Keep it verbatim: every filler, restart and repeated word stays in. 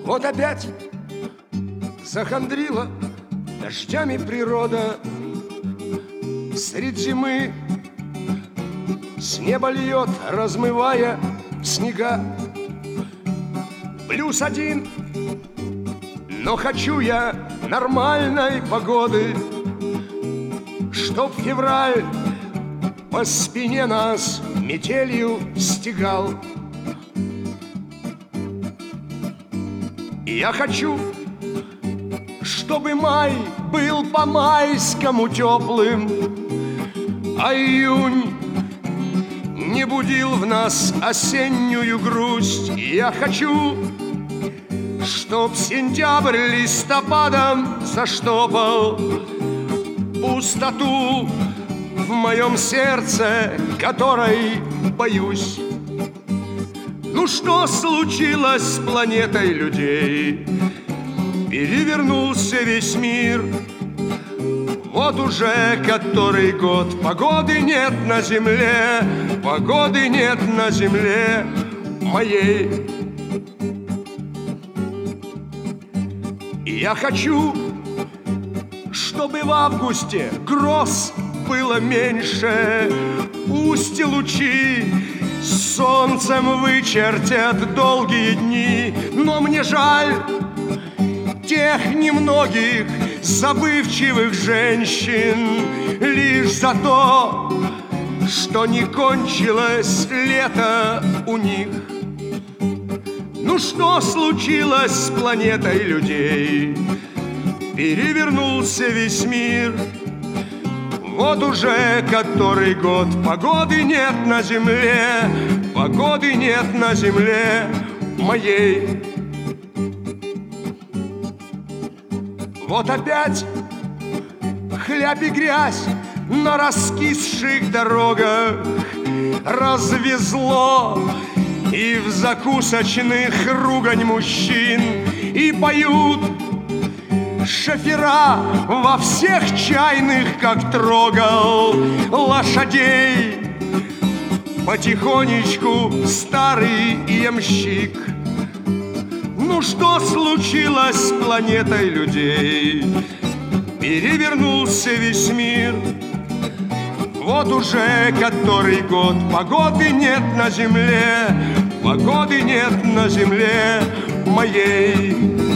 Вот опять захандрила дождями природа. Средь зимы с неба льет, размывая снега. Плюс один, но хочу я нормальной погоды, чтоб февраль по спине нас метелью стегал. Я хочу, чтобы май был по-майскому теплым, а июнь не будил в нас осеннюю грусть. Я хочу, чтоб сентябрь листопадом заштопал пустоту в моем сердце, которой боюсь. Ну что случилось с планетой людей? Перевернулся весь мир. Вот уже который год погоды нет на земле, погоды нет на земле моей. И я хочу, чтобы в августе гроз было меньше, пусть лучи солнцем вычертят долгие дни, но мне жаль тех немногих забывчивых женщин лишь за то, что не кончилось лето у них. Ну что случилось с планетой людей? Перевернулся весь мир. Вот уже который год погоды нет на земле, погоды нет на земле моей. Вот опять хляб и грязь на раскисших дорогах развезло, и в закусочных ругань мужчин, и поют шофера во всех чайных, как трогал лошадей потихонечку старый ямщик. Ну что случилось с планетой людей? Перевернулся весь мир. Вот уже который год погоды нет на земле, погоды нет на земле моей.